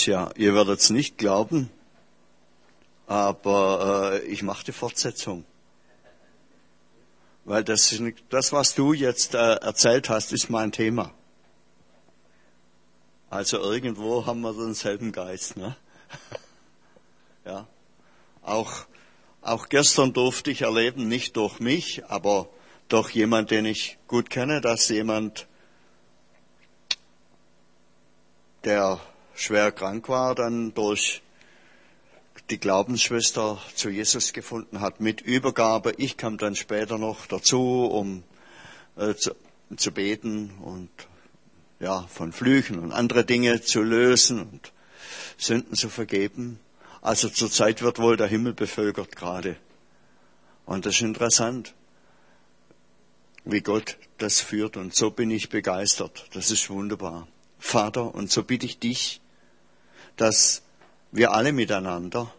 Tja, ihr werdet es nicht glauben, aber ich mache die Fortsetzung. Weil das, was du jetzt erzählt hast, ist mein Thema. Also irgendwo haben wir denselben Geist, ne? Ja. Auch gestern durfte ich erleben, nicht durch mich, aber durch jemand, den ich gut kenne, dass jemand, der schwer krank war, dann durch die Glaubensschwester zu Jesus gefunden hat mit Übergabe. Ich kam dann später noch dazu, um zu beten und ja, von Flüchen und andere Dinge zu lösen und Sünden zu vergeben. Also zurzeit wird wohl der Himmel bevölkert gerade. Und das ist interessant, wie Gott das führt. Und so bin ich begeistert. Das ist wunderbar. Vater, und so bitte ich dich, dass wir alle miteinander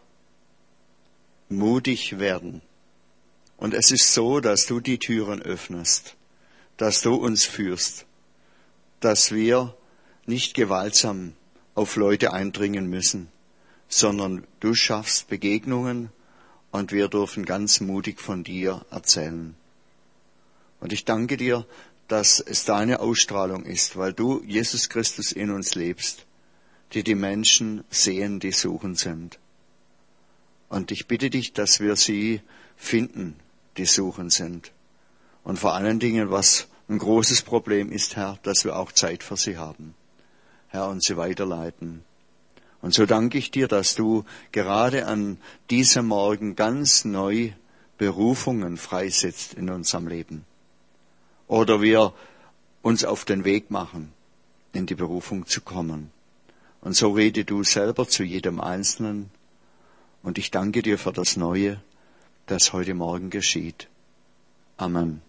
mutig werden. Und es ist so, dass du die Türen öffnest, dass du uns führst, dass wir nicht gewaltsam auf Leute eindringen müssen, sondern du schaffst Begegnungen und wir dürfen ganz mutig von dir erzählen. Und ich danke dir, dass es deine Ausstrahlung ist, weil du, Jesus Christus, in uns lebst, die Menschen sehen, die suchend sind. Und ich bitte dich, dass wir sie finden, die suchend sind. Und vor allen Dingen, was ein großes Problem ist, Herr, dass wir auch Zeit für sie haben. Herr, und sie weiterleiten. Und so danke ich dir, dass du gerade an diesem Morgen ganz neu Berufungen freisetzt in unserem Leben. Oder wir uns auf den Weg machen, in die Berufung zu kommen. Und so rede du selber zu jedem Einzelnen. Und ich danke dir für das Neue, das heute Morgen geschieht. Amen.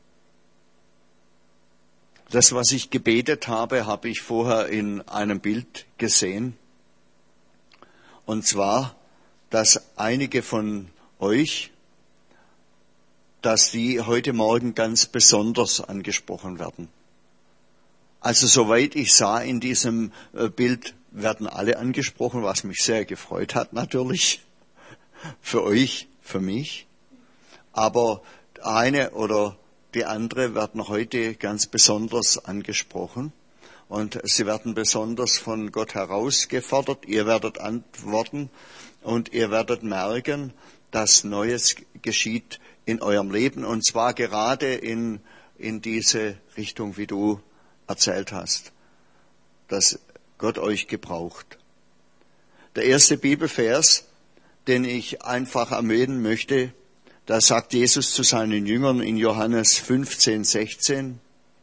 Das, was ich gebetet habe, habe ich vorher in einem Bild gesehen. Und zwar, dass einige von euch, dass die heute Morgen ganz besonders angesprochen werden. Also soweit ich sah in diesem Bild, werden alle angesprochen, was mich sehr gefreut hat natürlich. Für euch, für mich. Aber eine oder die andere werden heute ganz besonders angesprochen. Und sie werden besonders von Gott herausgefordert. Ihr werdet antworten und ihr werdet merken, dass Neues geschieht in eurem Leben. Und zwar gerade in diese Richtung, wie du erzählt hast, dass Gott euch gebraucht. Der erste Bibelvers, den ich einfach erwähnen möchte, da sagt Jesus zu seinen Jüngern in Johannes 15, 16,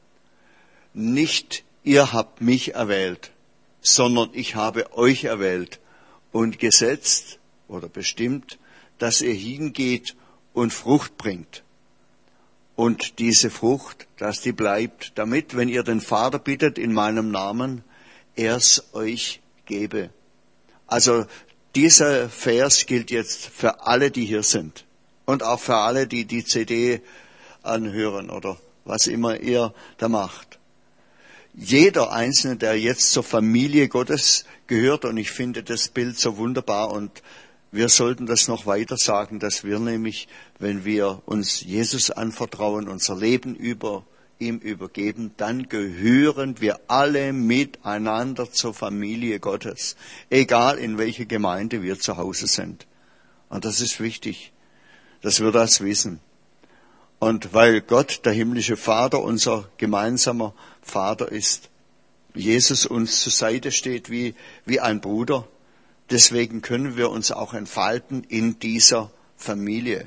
nicht ihr habt mich erwählt, sondern ich habe euch erwählt und gesetzt oder bestimmt, dass ihr hingeht und Frucht bringt. Und diese Frucht, dass die bleibt, damit, wenn ihr den Vater bittet in meinem Namen, er es euch gebe. Also dieser Vers gilt jetzt für alle, die hier sind. Und auch für alle, die die CD anhören oder was immer ihr da macht. Jeder Einzelne, der jetzt zur Familie Gottes gehört, und ich finde das Bild so wunderbar, und wir sollten das noch weiter sagen, dass wir nämlich, wenn wir uns Jesus anvertrauen, unser Leben ihm übergeben, dann gehören wir alle miteinander zur Familie Gottes, egal in welcher Gemeinde wir zu Hause sind. Und das ist wichtig, dass wir das wissen. Und weil Gott, der himmlische Vater, unser gemeinsamer Vater ist, Jesus uns zur Seite steht wie ein Bruder, deswegen können wir uns auch entfalten in dieser Familie.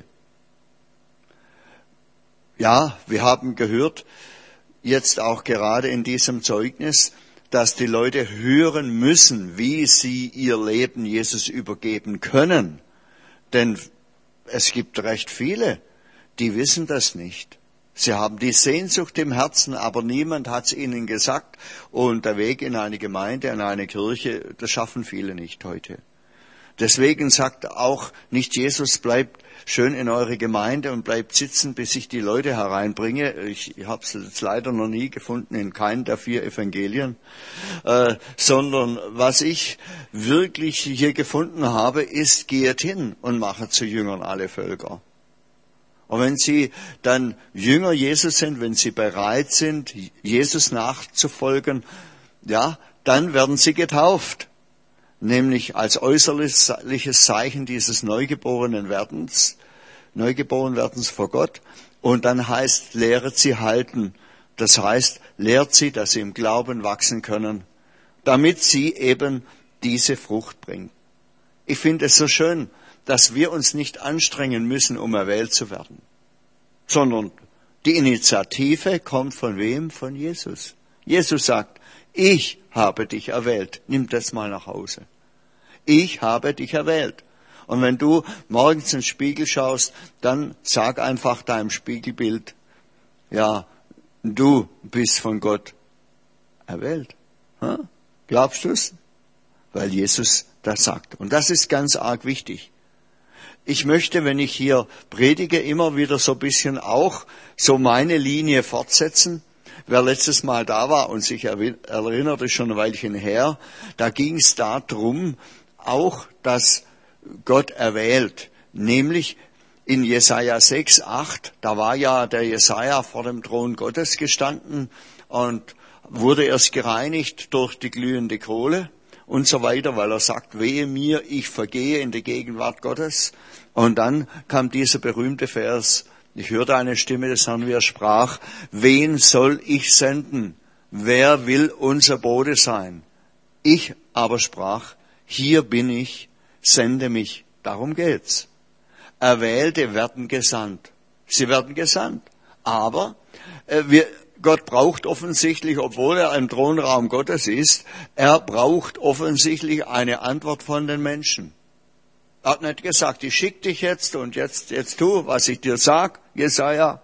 Ja, wir haben gehört, jetzt auch gerade in diesem Zeugnis, dass die Leute hören müssen, wie sie ihr Leben Jesus übergeben können. Denn es gibt recht viele, die wissen das nicht. Sie haben die Sehnsucht im Herzen, aber niemand hat es ihnen gesagt. Und der Weg in eine Gemeinde, in eine Kirche, das schaffen viele nicht heute. Deswegen sagt auch nicht Jesus, bleibt schön in eure Gemeinde und bleibt sitzen, bis ich die Leute hereinbringe. Ich habe es jetzt leider noch nie gefunden in keinem der 4 Evangelien, sondern was ich wirklich hier gefunden habe, ist, geht hin und macht zu Jüngern alle Völker. Und wenn sie dann Jünger Jesus sind, wenn sie bereit sind, Jesus nachzufolgen, ja, dann werden sie getauft. Nämlich als äußerliches Zeichen dieses neugeboren Werdens vor Gott. Und dann heißt, lehret sie halten. Das heißt, lehrt sie, dass sie im Glauben wachsen können, damit sie eben diese Frucht bringen. Ich finde es so schön, dass wir uns nicht anstrengen müssen, um erwählt zu werden, sondern die Initiative kommt von wem? Von Jesus. Jesus sagt, ich habe dich erwählt. Nimm das mal nach Hause. Ich habe dich erwählt. Und wenn du morgens in den Spiegel schaust, dann sag einfach deinem Spiegelbild, ja, du bist von Gott erwählt. Glaubst du's? Weil Jesus das sagt. Und das ist ganz arg wichtig. Ich möchte, wenn ich hier predige, immer wieder so ein bisschen auch so meine Linie fortsetzen. Wer letztes Mal da war und sich erinnert, ist schon ein Weilchen her, da ging es darum, auch, dass Gott erwählt. Nämlich in Jesaja 6, 8, da war ja der Jesaja vor dem Thron Gottes gestanden und wurde erst gereinigt durch die glühende Kohle und so weiter, weil er sagt, wehe mir, ich vergehe in der Gegenwart Gottes. Und dann kam dieser berühmte Vers, ich hörte eine Stimme des Herrn, wie er sprach, wen soll ich senden? Wer will unser Bote sein? Ich aber sprach, hier bin ich, sende mich. Darum geht's. Erwählte werden gesandt. Sie werden gesandt. Aber Gott braucht offensichtlich, obwohl er im Thronraum Gottes ist, er braucht offensichtlich eine Antwort von den Menschen. Er hat nicht gesagt, ich schicke dich jetzt und jetzt tu, was ich dir sag, Jesaja,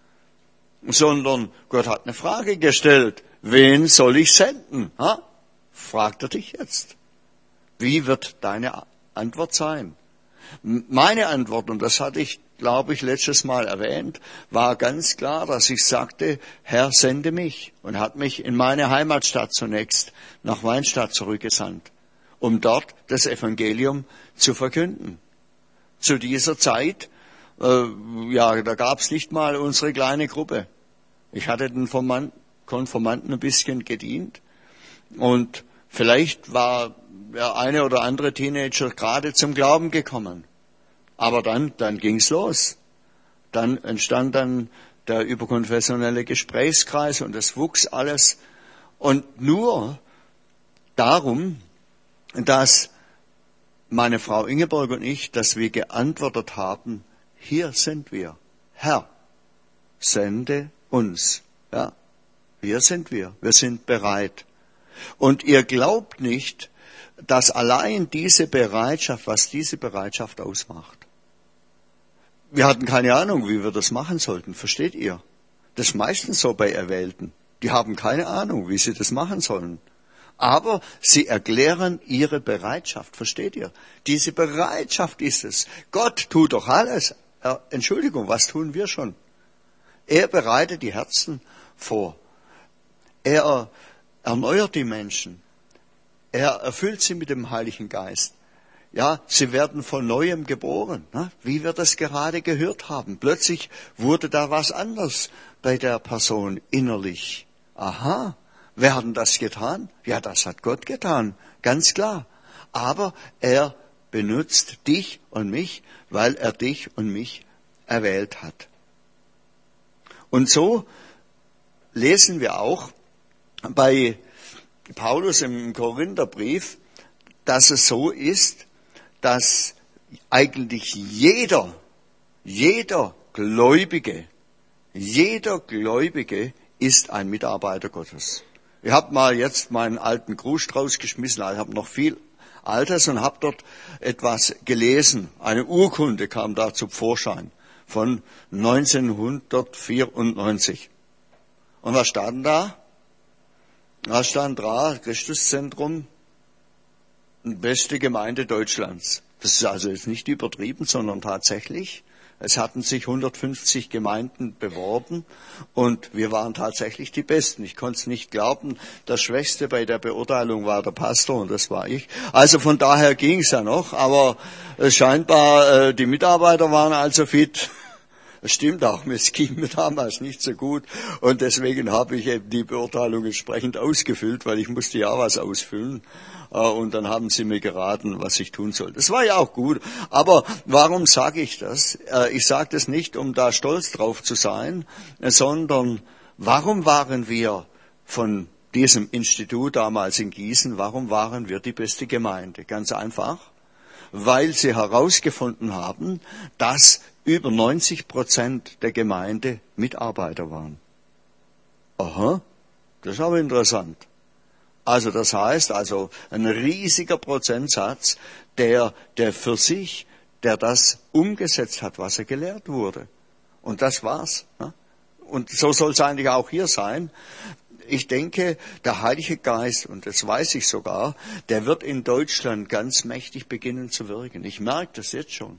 sondern Gott hat eine Frage gestellt. Wen soll ich senden? Fragt er dich jetzt. Wie wird deine Antwort sein? Meine Antwort, und das hatte ich, glaube ich, letztes Mal erwähnt, war ganz klar, dass ich sagte, Herr, sende mich. Und hat mich in meine Heimatstadt zunächst, nach Weinstadt zurückgesandt, um dort das Evangelium zu verkünden. Zu dieser Zeit, da gab's nicht mal unsere kleine Gruppe. Ich hatte den Konformanten ein bisschen gedient und vielleicht war der eine oder andere Teenager gerade zum Glauben gekommen. Aber dann ging's los. Dann entstand dann der überkonfessionelle Gesprächskreis und es wuchs alles. Und nur darum, dass meine Frau Ingeborg und ich, dass wir geantwortet haben, hier sind wir. Herr, sende uns. Ja, hier sind wir. Wir sind bereit. Und ihr glaubt nicht, dass allein diese Bereitschaft, was diese Bereitschaft ausmacht. Wir hatten keine Ahnung, wie wir das machen sollten, versteht ihr? Das ist meistens so bei Erwählten. Die haben keine Ahnung, wie sie das machen sollen. Aber sie erklären ihre Bereitschaft, versteht ihr? Diese Bereitschaft ist es. Gott tut doch alles. Entschuldigung, was tun wir schon? Er bereitet die Herzen vor. Er erneuert die Menschen. Er erfüllt sie mit dem Heiligen Geist. Ja, sie werden von Neuem geboren, ne? Wie wir das gerade gehört haben. Plötzlich wurde da was anderes bei der Person innerlich. Aha, wer hat denn das getan? Ja, das hat Gott getan, ganz klar. Aber er benutzt dich und mich, weil er dich und mich erwählt hat. Und so lesen wir auch bei Paulus im Korintherbrief, dass es so ist, dass eigentlich jeder Gläubige ist ein Mitarbeiter Gottes. Ich habe mal jetzt meinen alten Gruß rausgeschmissen, ich habe noch viel Altes und habe dort etwas gelesen. Eine Urkunde kam da zum Vorschein von 1994. Und was stand da? Da stand da, Christuszentrum, beste Gemeinde Deutschlands. Das ist also jetzt nicht übertrieben, sondern tatsächlich. Es hatten sich 150 Gemeinden beworben und wir waren tatsächlich die Besten. Ich konnte es nicht glauben. Der Schwächste bei der Beurteilung war der Pastor und das war ich. Also von daher ging es ja noch, aber scheinbar die Mitarbeiter waren also fit. Das stimmt auch, es ging mir damals nicht so gut und deswegen habe ich eben die Beurteilung entsprechend ausgefüllt, weil ich musste ja was ausfüllen und dann haben sie mir geraten, was ich tun soll. Das war ja auch gut, aber warum sage ich das? Ich sage das nicht, um da stolz drauf zu sein, sondern warum waren wir von diesem Institut damals in Gießen, warum waren wir die beste Gemeinde? Ganz einfach, weil sie herausgefunden haben, dass über 90% der Gemeinde Mitarbeiter waren. Aha, das ist aber interessant. Also das heißt, ein riesiger Prozentsatz, der für sich, der das umgesetzt hat, was er gelehrt wurde. Und das war's. Und so soll es eigentlich auch hier sein. Ich denke, der Heilige Geist, und das weiß ich sogar, der wird in Deutschland ganz mächtig beginnen zu wirken. Ich merke das jetzt schon.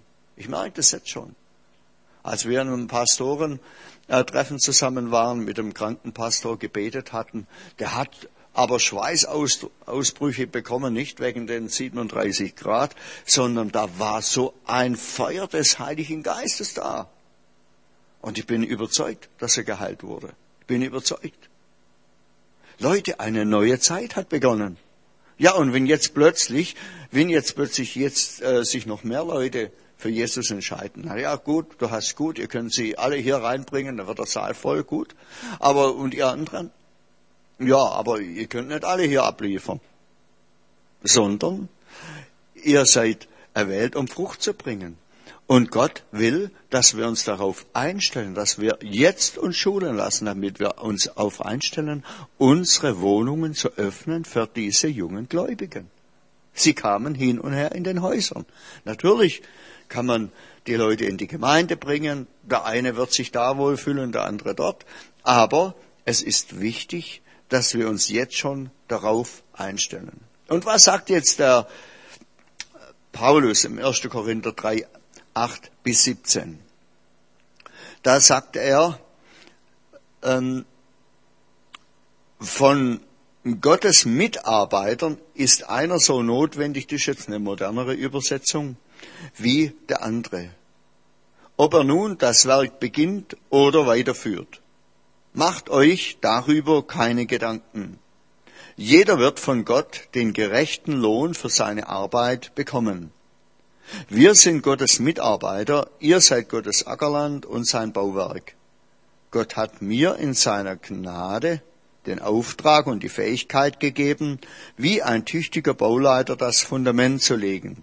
Als wir in einem Pastorentreffen zusammen waren, mit dem Krankenpastor gebetet hatten, der hat aber Schweißausbrüche bekommen, nicht wegen den 37 Grad, sondern da war so ein Feuer des Heiligen Geistes da. Und ich bin überzeugt, dass er geheilt wurde. Ich bin überzeugt. Leute, eine neue Zeit hat begonnen. Ja, und wenn jetzt plötzlich sich noch mehr Leute für Jesus entscheiden. Na ja, gut, du hast gut, ihr könnt sie alle hier reinbringen, dann wird der Saal voll, gut. Und ihr anderen? Ja, aber ihr könnt nicht alle hier abliefern. Sondern ihr seid erwählt, um Frucht zu bringen. Und Gott will, dass wir uns darauf einstellen, dass wir jetzt uns schulen lassen, damit wir uns darauf einstellen, unsere Wohnungen zu öffnen für diese jungen Gläubigen. Sie kamen hin und her in den Häusern. Natürlich kann man die Leute in die Gemeinde bringen. Der eine wird sich da wohlfühlen, der andere dort. Aber es ist wichtig, dass wir uns jetzt schon darauf einstellen. Und was sagt jetzt der Paulus im 1. Korinther 3, 8 bis 17? Da sagt er, von Gottes Mitarbeitern ist einer so notwendig, das ist jetzt eine modernere Übersetzung, wie der andere. Ob er nun das Werk beginnt oder weiterführt. Macht euch darüber keine Gedanken. Jeder wird von Gott den gerechten Lohn für seine Arbeit bekommen. Wir sind Gottes Mitarbeiter, ihr seid Gottes Ackerland und sein Bauwerk. Gott hat mir in seiner Gnade den Auftrag und die Fähigkeit gegeben, wie ein tüchtiger Bauleiter das Fundament zu legen.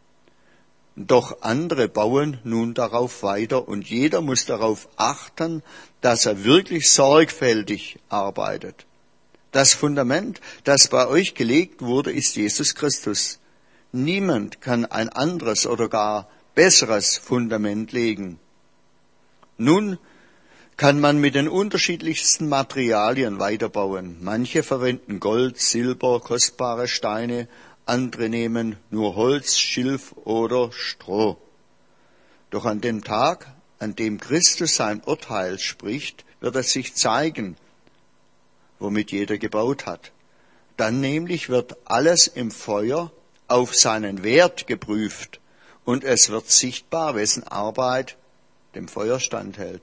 Doch andere bauen nun darauf weiter und jeder muss darauf achten, dass er wirklich sorgfältig arbeitet. Das Fundament, das bei euch gelegt wurde, ist Jesus Christus. Niemand kann ein anderes oder gar besseres Fundament legen. Nun kann man mit den unterschiedlichsten Materialien weiterbauen. Manche verwenden Gold, Silber, kostbare Steine, andere nehmen nur Holz, Schilf oder Stroh. Doch an dem Tag, an dem Christus sein Urteil spricht, wird es sich zeigen, womit jeder gebaut hat. Dann nämlich wird alles im Feuer auf seinen Wert geprüft und es wird sichtbar, wessen Arbeit dem Feuer standhält.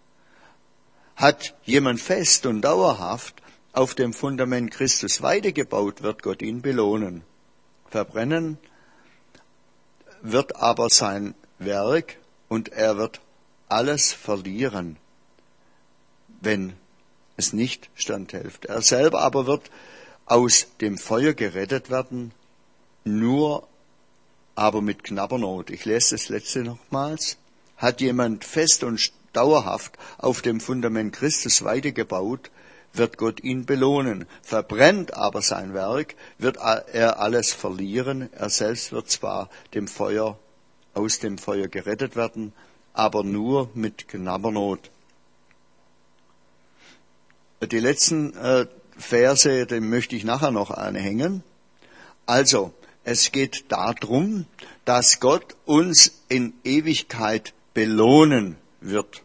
Hat jemand fest und dauerhaft auf dem Fundament Christus weitergebaut, wird Gott ihn belohnen. Verbrennen wird aber sein Werk und er wird alles verlieren, wenn es nicht standhält. Er selber aber wird aus dem Feuer gerettet werden, nur aber mit knapper Not. Ich lese das letzte nochmals. Hat jemand fest und dauerhaft auf dem Fundament Christus weitergebaut, wird Gott ihn belohnen. Verbrennt aber sein Werk, wird er alles verlieren. Er selbst wird zwar aus dem Feuer gerettet werden, aber nur mit knapper Not. Die letzten Verse, den möchte ich nachher noch anhängen. Also, Es geht darum, dass Gott uns in Ewigkeit belohnen wird.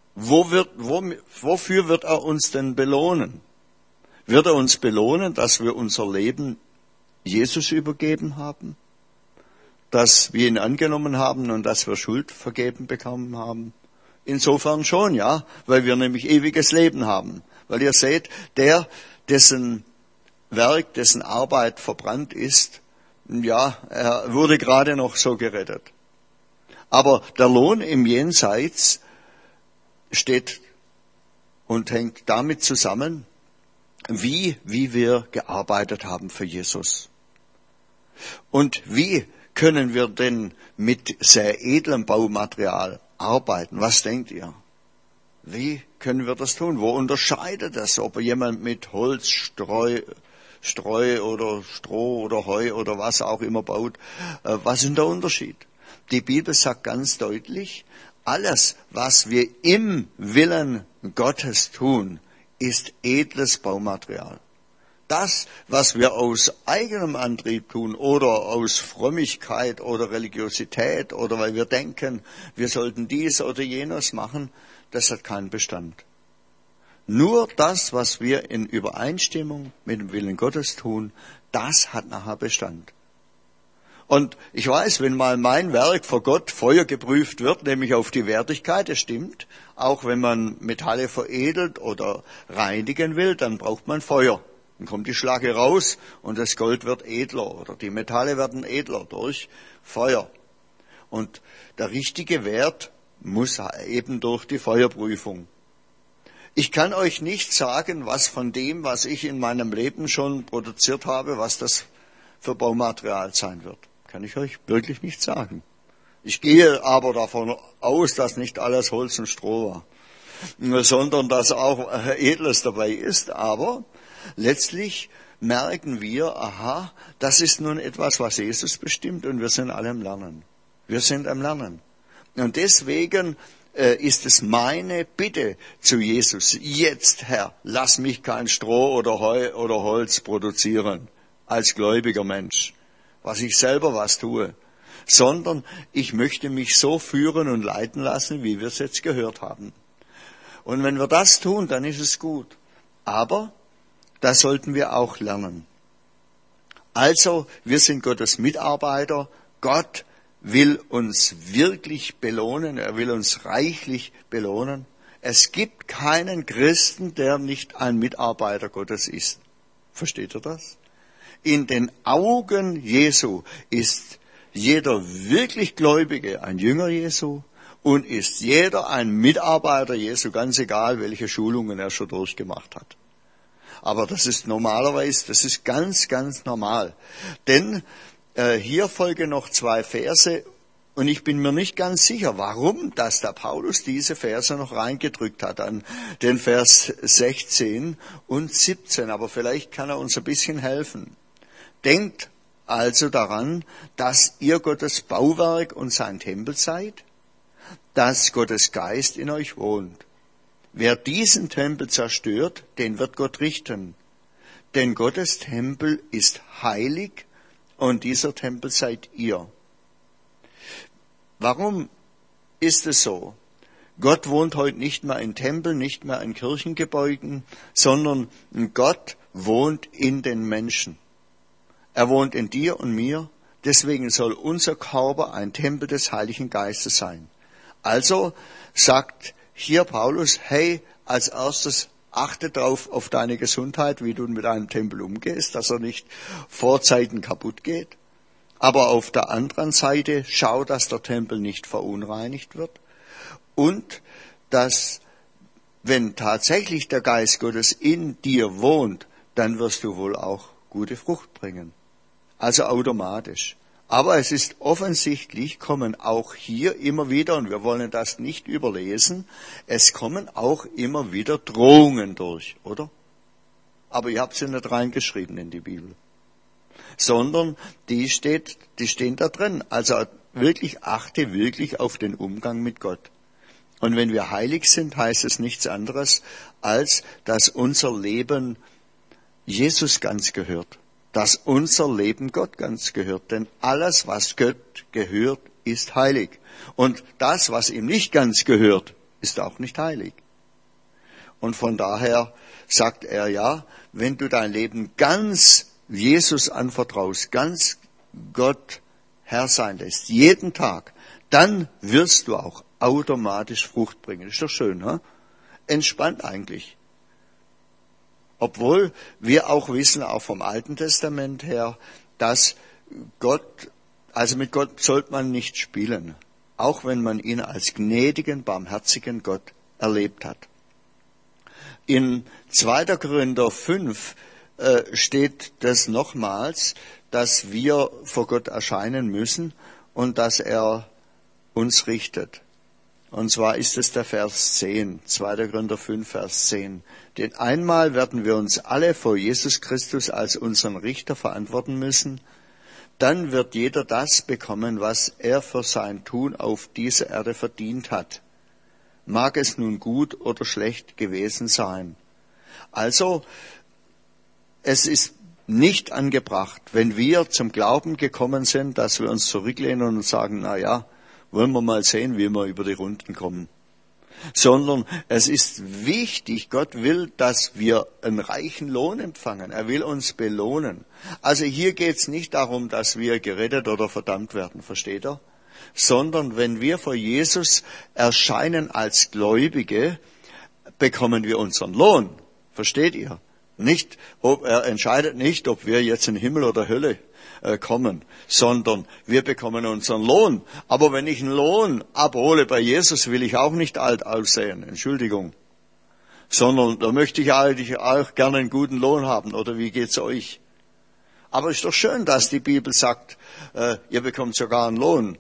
Wofür wird er uns denn belohnen? Wird er uns belohnen, dass wir unser Leben Jesus übergeben haben? Dass wir ihn angenommen haben und dass wir Schuld vergeben bekommen haben? Insofern schon, ja, weil wir nämlich ewiges Leben haben. Weil ihr seht, dessen Werk, dessen Arbeit verbrannt ist, ja, er wurde gerade noch so gerettet. Aber der Lohn im Jenseits steht und hängt damit zusammen, wie wir gearbeitet haben für Jesus. Und wie können wir denn mit sehr edlem Baumaterial arbeiten? Was denkt ihr? Wie können wir das tun? Wo unterscheidet das, ob jemand mit Holz, Streu oder Stroh oder Heu oder was auch immer baut? Was ist der Unterschied? Die Bibel sagt ganz deutlich, alles, was wir im Willen Gottes tun, ist edles Baumaterial. Das, was wir aus eigenem Antrieb tun oder aus Frömmigkeit oder Religiosität oder weil wir denken, wir sollten dies oder jenes machen, das hat keinen Bestand. Nur das, was wir in Übereinstimmung mit dem Willen Gottes tun, das hat nachher Bestand. Und ich weiß, wenn mal mein Werk vor Gott Feuer geprüft wird, nämlich auf die Wertigkeit, das stimmt, auch wenn man Metalle veredelt oder reinigen will, dann braucht man Feuer. Dann kommt die Schlacke raus und das Gold wird edler oder die Metalle werden edler durch Feuer. Und der richtige Wert muss eben durch die Feuerprüfung. Ich kann euch nicht sagen, was von dem, was ich in meinem Leben schon produziert habe, was das für Baumaterial sein wird. Kann ich euch wirklich nicht sagen. Ich gehe aber davon aus, dass nicht alles Holz und Stroh war, sondern dass auch Edles dabei ist. Aber letztlich merken wir, aha, das ist nun etwas, was Jesus bestimmt und wir sind alle am Lernen. Wir sind am Lernen. Und deswegen ist es meine Bitte zu Jesus, jetzt Herr, lass mich kein Stroh oder Heu oder Holz produzieren als gläubiger Mensch, was ich selber was tue, sondern ich möchte mich so führen und leiten lassen, wie wir es jetzt gehört haben. Und wenn wir das tun, dann ist es gut. Aber das sollten wir auch lernen. Also, wir sind Gottes Mitarbeiter. Gott will uns wirklich belohnen. Er will uns reichlich belohnen. Es gibt keinen Christen, der nicht ein Mitarbeiter Gottes ist. Versteht ihr das? In den Augen Jesu ist jeder wirklich Gläubige ein Jünger Jesu und ist jeder ein Mitarbeiter Jesu, ganz egal, welche Schulungen er schon durchgemacht hat. Aber das ist normalerweise, das ist ganz, ganz normal. Denn hier folgen noch 2 Verse und ich bin mir nicht ganz sicher, warum, dass der Paulus diese Verse noch reingedrückt hat an den Vers 16 und 17. Aber vielleicht kann er uns ein bisschen helfen. Denkt also daran, dass ihr Gottes Bauwerk und sein Tempel seid, dass Gottes Geist in euch wohnt. Wer diesen Tempel zerstört, den wird Gott richten. Denn Gottes Tempel ist heilig und dieser Tempel seid ihr. Warum ist es so? Gott wohnt heute nicht mehr in Tempeln, nicht mehr in Kirchengebäuden, sondern Gott wohnt in den Menschen. Er wohnt in dir und mir, deswegen soll unser Körper ein Tempel des Heiligen Geistes sein. Also sagt hier Paulus, hey, als erstes achte drauf auf deine Gesundheit, wie du mit einem Tempel umgehst, dass er nicht vor Zeiten kaputt geht. Aber auf der anderen Seite schau, dass der Tempel nicht verunreinigt wird und dass, wenn tatsächlich der Geist Gottes in dir wohnt, dann wirst du wohl auch gute Frucht bringen. Also automatisch. Aber es ist offensichtlich, kommen auch hier immer wieder, und wir wollen das nicht überlesen, es kommen auch immer wieder Drohungen durch, oder? Aber ihr habt sie nicht reingeschrieben in die Bibel. Sondern die stehen da drin. Also wirklich achte wirklich auf den Umgang mit Gott. Und wenn wir heilig sind, heißt es nichts anderes, als dass unser Leben Jesus ganz gehört. dass unser Leben Gott ganz gehört. Denn alles, was Gott gehört, ist heilig. Und das, was ihm nicht ganz gehört, ist auch nicht heilig. Und von daher sagt er ja, wenn du dein Leben ganz Jesus anvertraust, ganz Gott Herr sein lässt, jeden Tag, dann wirst du auch automatisch Frucht bringen. Ist doch schön, ne? Entspannt eigentlich. Obwohl wir auch wissen, auch vom Alten Testament her, dass also mit Gott sollte man nicht spielen, auch wenn man ihn als gnädigen, barmherzigen Gott erlebt hat. In 2. Korinther 5 steht das nochmals, dass wir vor Gott erscheinen müssen und dass er uns richtet. Und zwar ist es der Vers 10, 2. Korinther 5, Vers 10. Denn einmal werden wir uns alle vor Jesus Christus als unseren Richter verantworten müssen. Dann wird jeder das bekommen, was er für sein Tun auf dieser Erde verdient hat. Mag es nun gut oder schlecht gewesen sein. Also, es ist nicht angebracht, wenn wir zum Glauben gekommen sind, dass wir uns zurücklehnen und sagen, na ja, wollen wir mal sehen, wie wir über die Runden kommen. Sondern es ist wichtig, Gott will, dass wir einen reichen Lohn empfangen. Er will uns belohnen. Also hier geht es nicht darum, dass wir gerettet oder verdammt werden, versteht ihr? Sondern wenn wir vor Jesus erscheinen als Gläubige, bekommen wir unseren Lohn. Versteht ihr? Er entscheidet nicht, ob wir jetzt in Himmel oder Hölle kommen, sondern wir bekommen unseren Lohn. Aber wenn ich einen Lohn abhole bei Jesus, will ich auch nicht alt aussehen, Entschuldigung. Sondern da möchte ich eigentlich auch gerne einen guten Lohn haben, oder wie geht's euch? Aber es ist doch schön, dass die Bibel sagt, ihr bekommt sogar einen Lohn.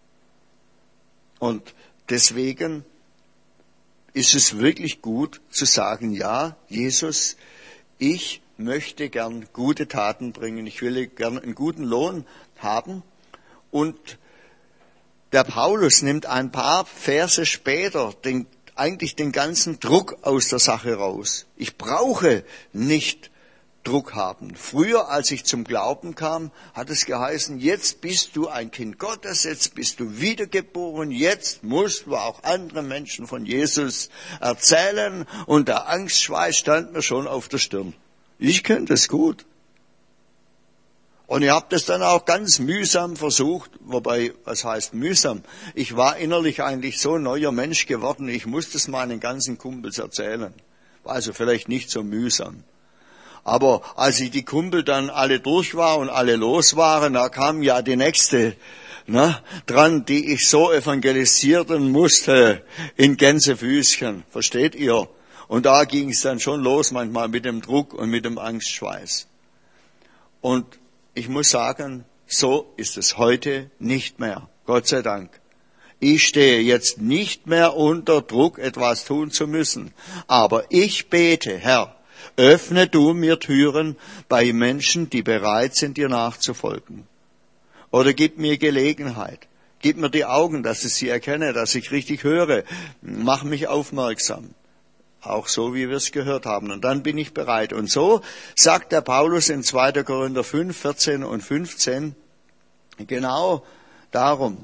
Und deswegen ist es wirklich gut zu sagen, ja, Jesus, ich möchte gern gute Taten bringen, ich will gern einen guten Lohn haben. Und der Paulus nimmt ein paar Verse später eigentlich den ganzen Druck aus der Sache raus. Ich brauche nicht Druck haben. Früher, als ich zum Glauben kam, hat es geheißen, jetzt bist du ein Kind Gottes, jetzt bist du wiedergeboren, jetzt musst du auch anderen Menschen von Jesus erzählen, und der Angstschweiß stand mir schon auf der Stirn. Ich könnte es gut. Und ich habe das dann auch ganz mühsam versucht, wobei, was heißt mühsam? Ich war innerlich eigentlich so ein neuer Mensch geworden, ich musste es meinen ganzen Kumpels erzählen. War also vielleicht nicht so mühsam. Aber als ich die Kumpel dann alle durch war und alle los waren, da kam ja die nächste dran, die ich so evangelisieren musste in Gänsefüßchen. Versteht ihr? Und da ging es dann schon los, manchmal mit dem Druck und mit dem Angstschweiß. Und ich muss sagen, so ist es heute nicht mehr. Gott sei Dank. Ich stehe jetzt nicht mehr unter Druck, etwas tun zu müssen. Aber ich bete, Herr, öffne du mir Türen bei Menschen, die bereit sind, dir nachzufolgen. Oder gib mir Gelegenheit. Gib mir die Augen, dass ich sie erkenne, dass ich richtig höre. Mach mich aufmerksam. Auch so, wie wir es gehört haben. Und dann bin ich bereit. Und so sagt der Paulus in 2. Korinther 5, 14 und 15, genau darum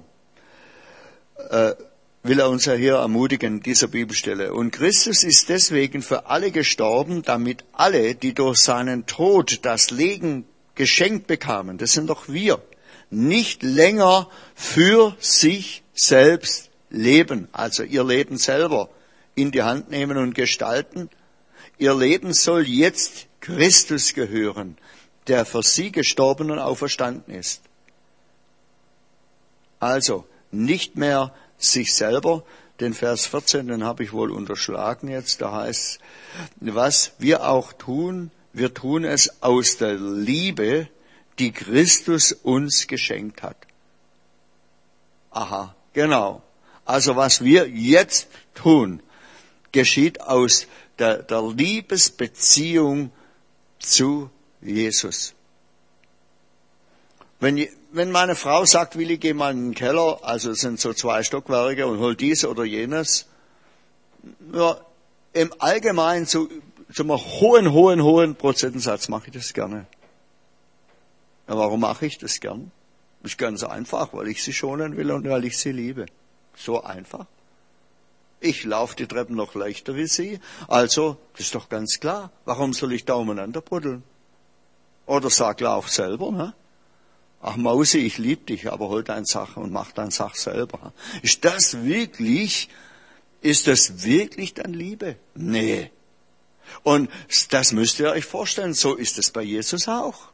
will er uns ja hier ermutigen, in dieser Bibelstelle. Und Christus ist deswegen für alle gestorben, damit alle, die durch seinen Tod das Leben geschenkt bekamen, das sind doch wir, nicht länger für sich selbst leben, also ihr Leben selber in die Hand nehmen und gestalten. Ihr Leben soll jetzt Christus gehören, der für sie gestorben und auferstanden ist. Also nicht mehr sich selber. Den Vers 14, den habe ich wohl unterschlagen jetzt. Da heißt, was wir auch tun, wir tun es aus der Liebe, die Christus uns geschenkt hat. Aha, genau. Also was wir jetzt tun, geschieht aus der Liebesbeziehung zu Jesus. Wenn meine Frau sagt, Willi, geh mal in den Keller, also es sind so 2 Stockwerke und hol dies oder jenes, ja, im Allgemeinen zum hohen Prozentsatz mache ich das gerne. Ja, warum mache ich das gern? Das ist ganz einfach, weil ich sie schonen will und weil ich sie liebe. So einfach. Ich laufe die Treppen noch leichter wie sie, also, das ist doch ganz klar. Warum soll ich da umeinander buddeln? Oder sag, lauf selber, ne? Ach Mausi, ich lieb dich, aber hol deine Sache und mach deine Sache selber. Ist das wirklich dann Liebe? Nee. Und das müsst ihr euch vorstellen, so ist es bei Jesus auch.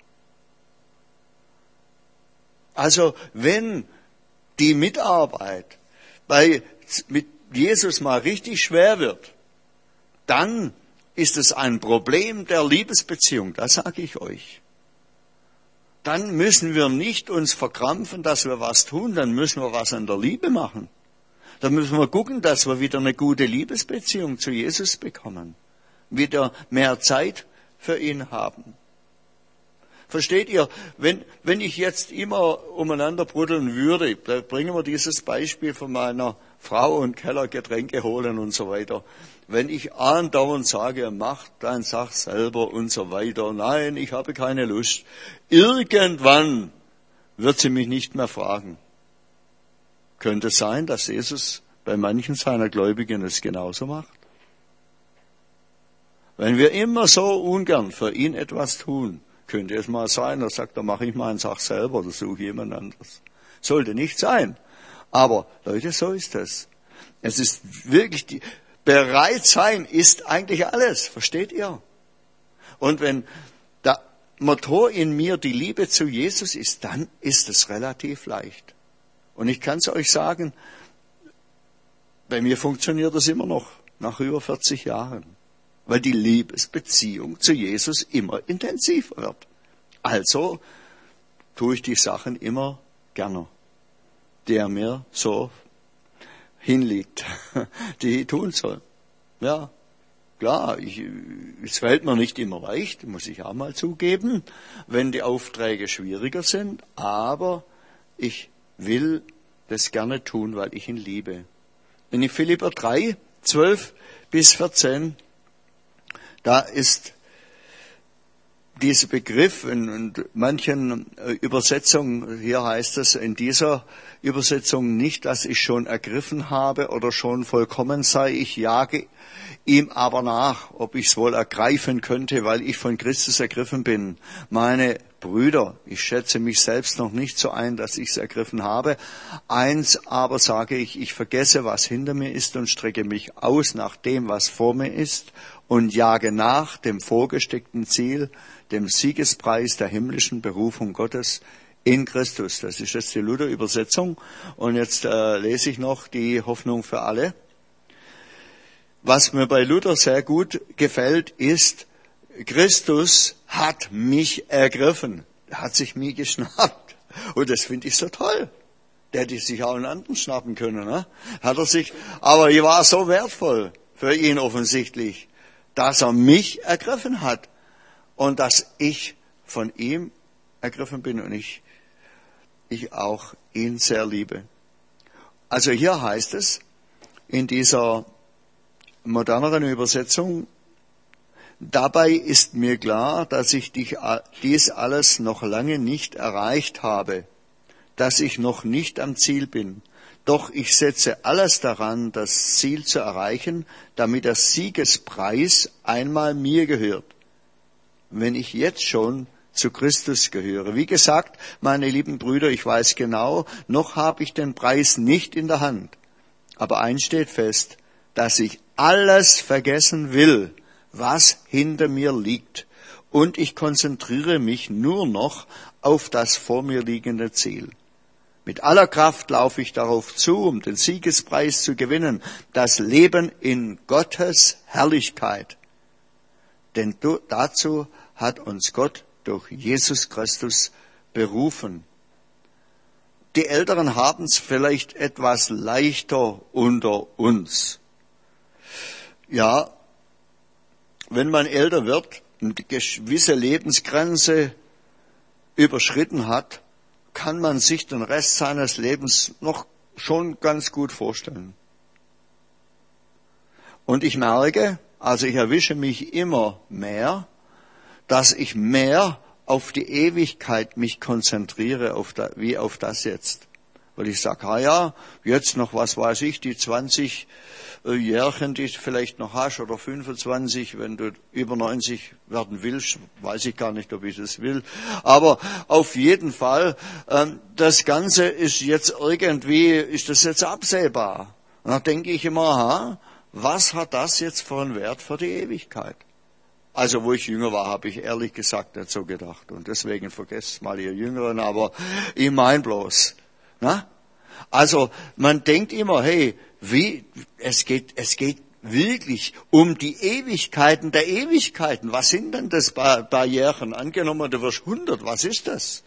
Also, wenn die Mitarbeit mit Jesus mal richtig schwer wird, dann ist es ein Problem der Liebesbeziehung, das sage ich euch. Dann müssen wir nicht uns verkrampfen, dass wir was tun, dann müssen wir was an der Liebe machen. Dann müssen wir gucken, dass wir wieder eine gute Liebesbeziehung zu Jesus bekommen. Wieder mehr Zeit für ihn haben. Versteht ihr, wenn ich jetzt immer umeinander bruddeln würde, da bringen wir dieses Beispiel von meiner Frau und Keller Getränke holen und so weiter. Wenn ich andauernd sage, mach deine Sache selber und so weiter, nein, ich habe keine Lust, irgendwann wird sie mich nicht mehr fragen. Könnte es sein, dass Jesus bei manchen seiner Gläubigen es genauso macht? Wenn wir immer so ungern für ihn etwas tun, könnte es mal sein, er sagt, da mache ich meine Sache selber oder suche jemand anderes. Sollte nicht sein. Aber Leute, so ist es. Es ist wirklich, bereit sein ist eigentlich alles, versteht ihr? Und wenn der Motor in mir die Liebe zu Jesus ist, dann ist es relativ leicht. Und ich kann es euch sagen, bei mir funktioniert das immer noch, nach über 40 Jahren. Weil die Liebesbeziehung zu Jesus immer intensiver wird. Also tue ich die Sachen immer gerne, die er mir so hinlegt, die ich tun soll. Ja, klar, es fällt mir nicht immer leicht, muss ich auch mal zugeben, wenn die Aufträge schwieriger sind, aber ich will das gerne tun, weil ich ihn liebe. In Philipper 3, 12 bis 14, da ist dieser Begriff in manchen Übersetzungen, hier heißt es in dieser Übersetzung nicht, dass ich schon ergriffen habe oder schon vollkommen sei. Ich jage ihm aber nach, ob ich es wohl ergreifen könnte, weil ich von Christus ergriffen bin. Meine Brüder, ich schätze mich selbst noch nicht so ein, dass ich es ergriffen habe. Eins aber sage ich, ich vergesse, was hinter mir ist und strecke mich aus nach dem, was vor mir ist und jage nach dem vorgesteckten Ziel, dem Siegespreis der himmlischen Berufung Gottes in Christus. Das ist jetzt die Luther-Übersetzung. Und jetzt lese ich noch die Hoffnung für alle. Was mir bei Luther sehr gut gefällt, ist, Christus hat mich ergriffen. Er hat sich mir geschnappt. Und das finde ich so toll. Der hätte sich auch einen anderen schnappen können. Ne? Hat er sich, aber ich war so wertvoll für ihn offensichtlich, dass er mich ergriffen hat. Und dass ich von ihm ergriffen bin und ich auch ihn sehr liebe. Also hier heißt es, in dieser moderneren Übersetzung, dabei ist mir klar, dass ich dies alles noch lange nicht erreicht habe, dass ich noch nicht am Ziel bin. Doch ich setze alles daran, das Ziel zu erreichen, damit der Siegespreis einmal mir gehört, wenn ich jetzt schon zu Christus gehöre. Wie gesagt, meine lieben Brüder, ich weiß genau, noch habe ich den Preis nicht in der Hand. Aber eins steht fest, dass ich alles vergessen will, was hinter mir liegt. Und ich konzentriere mich nur noch auf das vor mir liegende Ziel. Mit aller Kraft laufe ich darauf zu, um den Siegespreis zu gewinnen, das Leben in Gottes Herrlichkeit. Denn dazu hat uns Gott durch Jesus Christus berufen. Die Älteren haben es vielleicht etwas leichter unter uns. Ja, wenn man älter wird und eine gewisse Lebensgrenze überschritten hat, kann man sich den Rest seines Lebens noch schon ganz gut vorstellen. Und ich merke, also ich erwische mich immer mehr, dass ich mehr auf die Ewigkeit mich konzentriere, wie auf das jetzt. Weil ich sage, ja, jetzt noch, was weiß ich, die 20 Jährchen, die du vielleicht noch hast, oder 25, wenn du über 90 werden willst, weiß ich gar nicht, ob ich das will. Aber auf jeden Fall, das Ganze ist jetzt irgendwie, ist das jetzt absehbar. Und dann denke ich immer, was hat das jetzt für einen Wert für die Ewigkeit? Also, wo ich jünger war, habe ich ehrlich gesagt nicht so gedacht. Und deswegen vergesst mal ihr Jüngeren, aber ich mein bloß. Na? Also, man denkt immer, hey, es geht wirklich um die Ewigkeiten der Ewigkeiten. Was sind denn das Barrieren? Angenommen, du wirst 100, was ist das?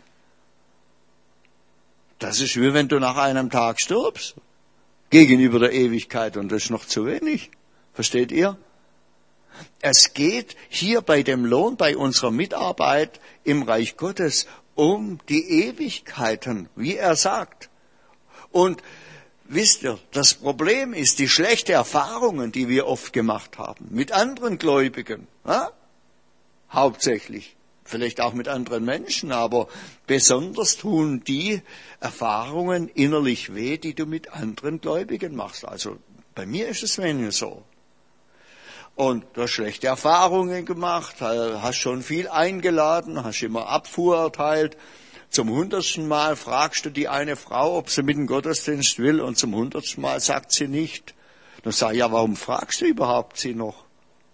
Das ist wie wenn du nach einem Tag stirbst. Gegenüber der Ewigkeit, und das ist noch zu wenig. Versteht ihr? Es geht hier bei dem Lohn, bei unserer Mitarbeit im Reich Gottes um die Ewigkeiten, wie er sagt. Und wisst ihr, das Problem ist die schlechten Erfahrungen, die wir oft gemacht haben mit anderen Gläubigen, hauptsächlich. Vielleicht auch mit anderen Menschen, aber besonders tun die Erfahrungen innerlich weh, die du mit anderen Gläubigen machst. Also bei mir ist es weniger so. Und du hast schlechte Erfahrungen gemacht, hast schon viel eingeladen, hast immer Abfuhr erteilt. Zum 100. Mal fragst du die eine Frau, ob sie mit dem Gottesdienst will, und zum 100. Mal sagt sie nicht. Dann sag ich, ja, warum fragst du überhaupt sie noch?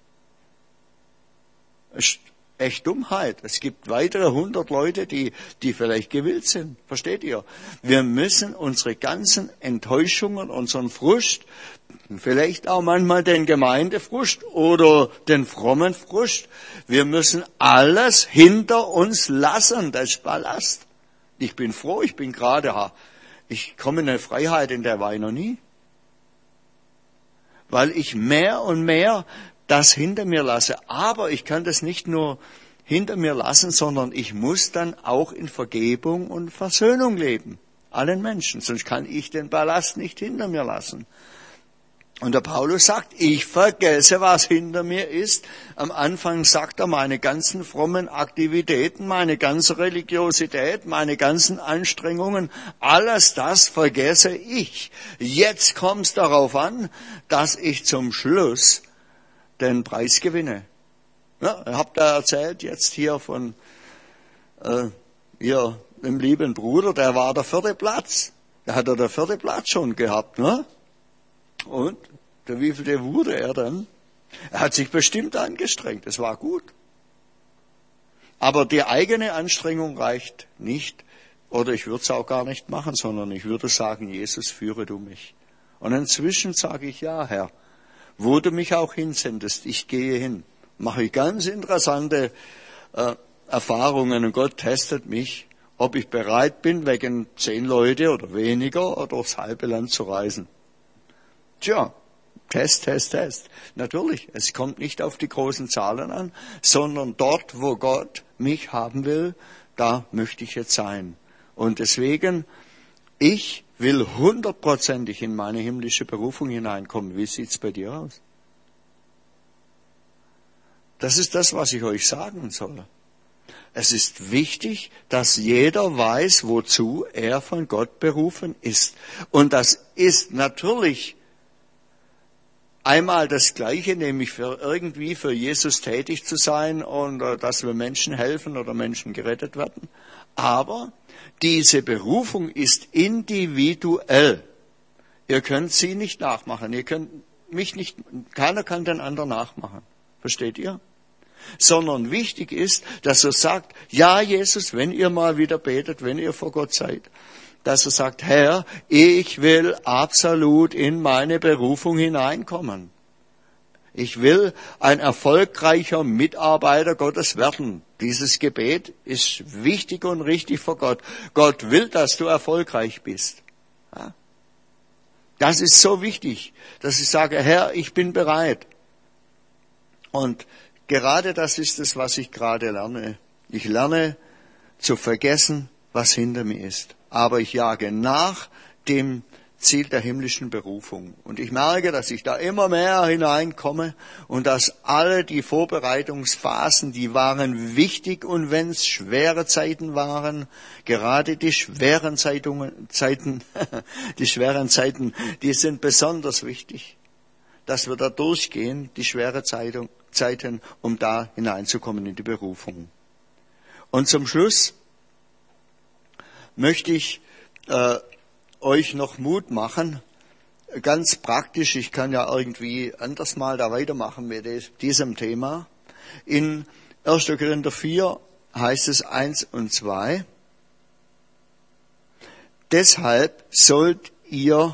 Echt Dummheit. Es gibt weitere 100 Leute, die vielleicht gewillt sind. Versteht ihr? Wir müssen unsere ganzen Enttäuschungen, unseren Frust, vielleicht auch manchmal den Gemeindefrust oder den frommen Frust, wir müssen alles hinter uns lassen. Das ist Ballast. Ich bin froh, ich komme in eine Freiheit, in der war ich noch nie. Weil ich mehr und mehr das hinter mir lasse. Aber ich kann das nicht nur hinter mir lassen, sondern ich muss dann auch in Vergebung und Versöhnung leben. Allen Menschen. Sonst kann ich den Ballast nicht hinter mir lassen. Und der Paulus sagt, ich vergesse, was hinter mir ist. Am Anfang sagt er, meine ganzen frommen Aktivitäten, meine ganze Religiosität, meine ganzen Anstrengungen, alles das vergesse ich. Jetzt kommt es darauf an, dass ich zum Schluss den Preis gewinne. Ja, ich habe da erzählt jetzt hier von dem lieben Bruder, der war der 4. Platz. Der hat der 4. Platz schon gehabt, ne? Und der wievielte wurde er dann? Er hat sich bestimmt angestrengt, es war gut. Aber die eigene Anstrengung reicht nicht, oder ich würde es auch gar nicht machen, sondern ich würde sagen, Jesus, führe du mich. Und inzwischen sage ich, ja, Herr, wo du mich auch hinsendest, ich gehe hin. Mache ich ganz interessante Erfahrungen und Gott testet mich, ob ich bereit bin, wegen 10 Leute oder weniger oder aufs halbe Land zu reisen. Tja, Test. Natürlich, es kommt nicht auf die großen Zahlen an, sondern dort, wo Gott mich haben will, da möchte ich jetzt sein. Und deswegen, ich will 100%ig in meine himmlische Berufung hineinkommen. Wie sieht's bei dir aus? Das ist das, was ich euch sagen soll. Es ist wichtig, dass jeder weiß, wozu er von Gott berufen ist. Und das ist natürlich einmal das Gleiche, nämlich irgendwie für Jesus tätig zu sein und dass wir Menschen helfen oder Menschen gerettet werden. Aber diese Berufung ist individuell. Ihr könnt sie nicht nachmachen. Ihr könnt mich nicht, keiner kann den anderen nachmachen. Versteht ihr? Sondern wichtig ist, dass er sagt, ja Jesus, wenn ihr mal wieder betet, wenn ihr vor Gott seid, dass er sagt, Herr, ich will absolut in meine Berufung hineinkommen. Ich will ein erfolgreicher Mitarbeiter Gottes werden. Dieses Gebet ist wichtig und richtig vor Gott. Gott will, dass du erfolgreich bist. Ja? Das ist so wichtig, dass ich sage, Herr, ich bin bereit. Und gerade das ist es, was ich gerade lerne. Ich lerne zu vergessen, was hinter mir ist. Aber ich jage nach dem Ziel der himmlischen Berufung. Und ich merke, dass ich da immer mehr hineinkomme und dass alle die Vorbereitungsphasen, die waren wichtig, und wenn es schwere Zeiten waren, gerade die schweren Zeiten, die sind besonders wichtig, dass wir da durchgehen, die schweren Zeiten, um da hineinzukommen in die Berufung. Und zum Schluss möchte ich euch noch Mut machen, ganz praktisch. Ich kann ja irgendwie anders mal da weitermachen mit diesem Thema. In 1. Korinther 4 heißt es 1 und 2. Deshalb sollt ihr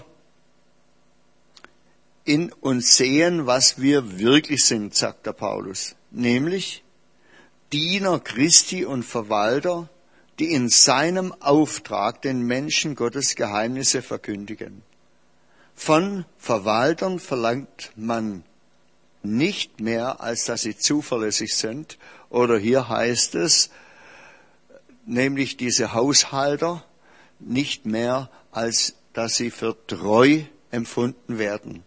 in uns sehen, was wir wirklich sind, sagt der Paulus, nämlich Diener Christi und Verwalter, die in seinem Auftrag den Menschen Gottes Geheimnisse verkündigen. Von Verwaltern verlangt man nicht mehr, als dass sie zuverlässig sind. Oder hier heißt es, nämlich diese Haushalter, nicht mehr, als dass sie für treu empfunden werden.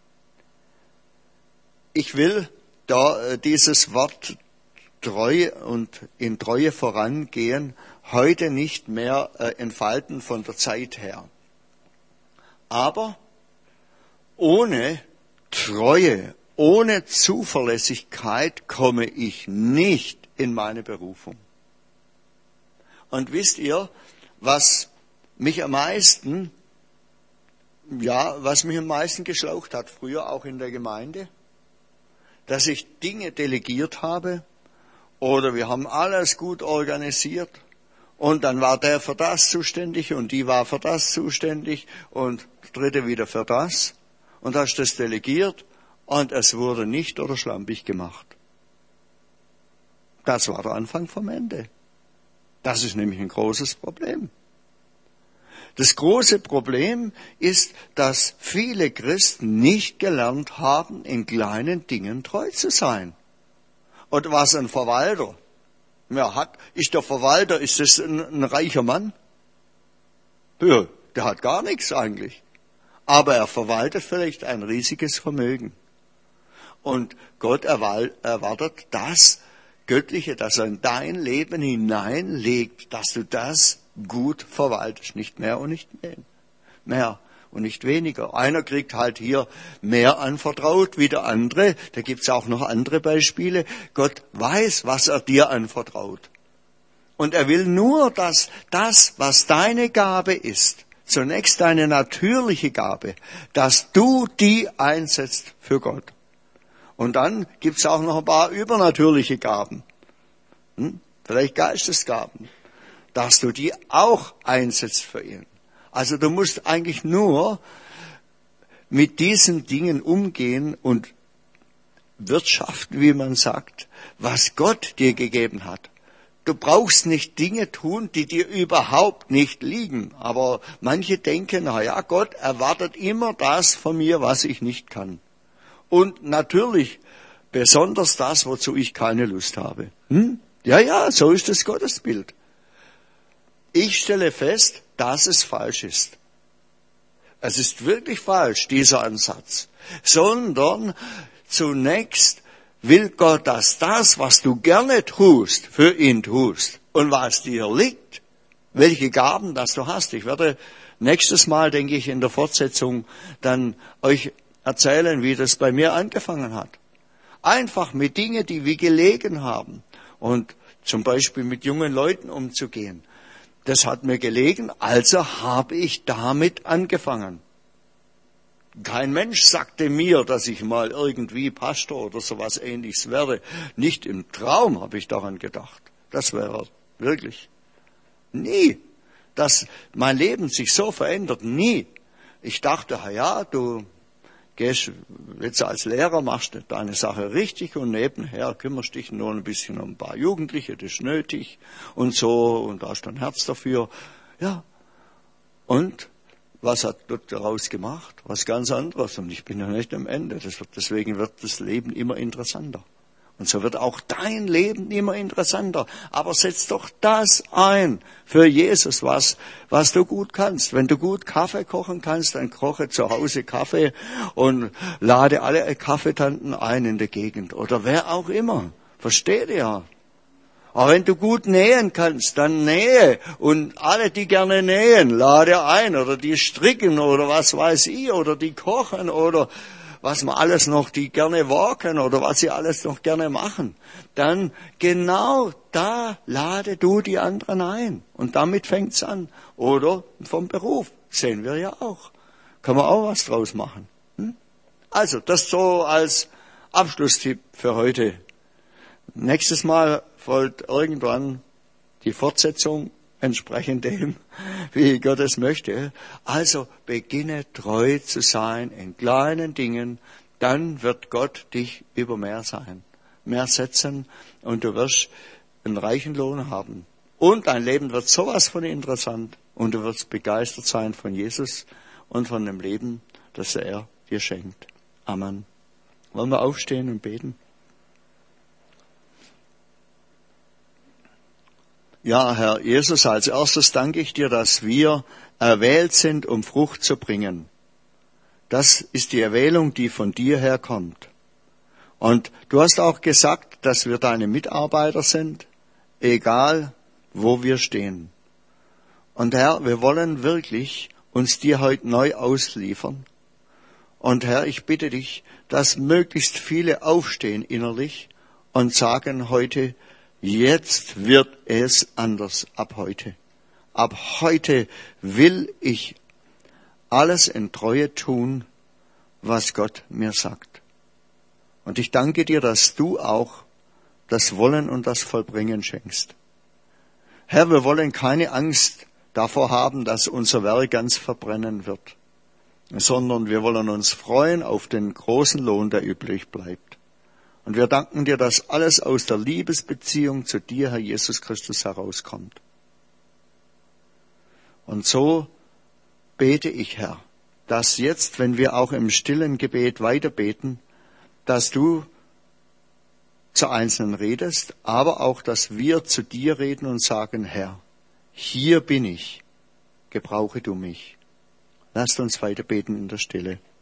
Ich will da dieses Wort treu und in Treue vorangehen heute nicht mehr entfalten von der Zeit her. Aber ohne Treue, ohne Zuverlässigkeit komme ich nicht in meine Berufung. Und wisst ihr, was mich am meisten geschlaucht hat, früher auch in der Gemeinde? Dass ich Dinge delegiert habe oder wir haben alles gut organisiert und dann war der für das zuständig und die war für das zuständig und der dritte wieder für das und hast das delegiert und es wurde nicht oder schlampig gemacht. Das war der Anfang vom Ende. Das ist nämlich ein großes Problem. Das große Problem ist, dass viele Christen nicht gelernt haben, in kleinen Dingen treu zu sein. Und was ein Verwalter ist der Verwalter, ist das ein reicher Mann? Ja, der hat gar nichts eigentlich. Aber er verwaltet vielleicht ein riesiges Vermögen. Und Gott erwartet das Göttliche, das er in dein Leben hineinlegt, dass du das gut verwaltest, nicht mehr und nicht mehr und nicht weniger. Einer kriegt halt hier mehr anvertraut wie der andere. Da gibt's auch noch andere Beispiele. Gott weiß, was er dir anvertraut. Und er will nur, dass das, was deine Gabe ist, zunächst deine natürliche Gabe, dass du die einsetzt für Gott. Und dann gibt's auch noch ein paar übernatürliche Gaben. Vielleicht Geistesgaben, dass du die auch einsetzt für ihn. Also du musst eigentlich nur mit diesen Dingen umgehen und wirtschaften, wie man sagt, was Gott dir gegeben hat. Du brauchst nicht Dinge tun, die dir überhaupt nicht liegen. Aber manche denken, Gott erwartet immer das von mir, was ich nicht kann. Und natürlich besonders das, wozu ich keine Lust habe. Ja, so ist das Gottesbild. Ich stelle fest, dass es falsch ist. Es ist wirklich falsch, dieser Ansatz. Sondern zunächst will Gott, dass das, was du gerne tust, für ihn tust. Und was dir liegt, welche Gaben das du hast. Ich werde nächstes Mal, denke ich, in der Fortsetzung dann euch erzählen, wie das bei mir angefangen hat. Einfach mit Dingen, die wir gelegen haben. Und zum Beispiel mit jungen Leuten umzugehen. Das hat mir gelegen, also habe ich damit angefangen. Kein Mensch sagte mir, dass ich mal irgendwie Pastor oder sowas Ähnliches werde. Nicht im Traum habe ich daran gedacht. Das wäre wirklich nie, dass mein Leben sich so verändert. Nie. Ich dachte, du gehst jetzt als Lehrer, machst deine Sache richtig und nebenher kümmerst dich nur ein bisschen um ein paar Jugendliche, das ist nötig und so und da hast du ein Herz dafür. Ja. Und was hat Gott daraus gemacht? Was ganz anderes. Und ich bin ja nicht am Ende. Deswegen wird das Leben immer interessanter. Und so wird auch dein Leben immer interessanter. Aber setz doch das ein für Jesus, was du gut kannst. Wenn du gut Kaffee kochen kannst, dann koche zu Hause Kaffee und lade alle Kaffeetanten ein in der Gegend. Oder wer auch immer. Versteht ihr? Aber wenn du gut nähen kannst, dann nähe. Und alle, die gerne nähen, lade ein. Oder die stricken oder was weiß ich. Oder die kochen oder was man alles noch, die gerne walken oder was sie alles noch gerne machen, dann genau da lade du die anderen ein. Und damit fängt's an. Oder vom Beruf, sehen wir ja auch. Kann man auch was draus machen. Also, das so als Abschlusstipp für heute. Nächstes Mal folgt irgendwann die Fortsetzung entsprechend dem, wie Gott es möchte. Also beginne treu zu sein in kleinen Dingen, dann wird Gott dich über mehr setzen und du wirst einen reichen Lohn haben. Und dein Leben wird sowas von interessant und du wirst begeistert sein von Jesus und von dem Leben, das er dir schenkt. Amen. Wollen wir aufstehen und beten? Ja, Herr Jesus, als erstes danke ich dir, dass wir erwählt sind, um Frucht zu bringen. Das ist die Erwählung, die von dir herkommt. Und du hast auch gesagt, dass wir deine Mitarbeiter sind, egal wo wir stehen. Und Herr, wir wollen wirklich uns dir heute neu ausliefern. Und Herr, ich bitte dich, dass möglichst viele aufstehen innerlich und sagen heute, jetzt wird es anders ab heute. Ab heute will ich alles in Treue tun, was Gott mir sagt. Und ich danke dir, dass du auch das Wollen und das Vollbringen schenkst. Herr, wir wollen keine Angst davor haben, dass unser Werk ganz verbrennen wird, sondern wir wollen uns freuen auf den großen Lohn, der übrig bleibt. Und wir danken dir, dass alles aus der Liebesbeziehung zu dir, Herr Jesus Christus, herauskommt. Und so bete ich, Herr, dass jetzt, wenn wir auch im stillen Gebet weiterbeten, dass du zu Einzelnen redest, aber auch, dass wir zu dir reden und sagen, Herr, hier bin ich, gebrauche du mich. Lasst uns weiterbeten in der Stille.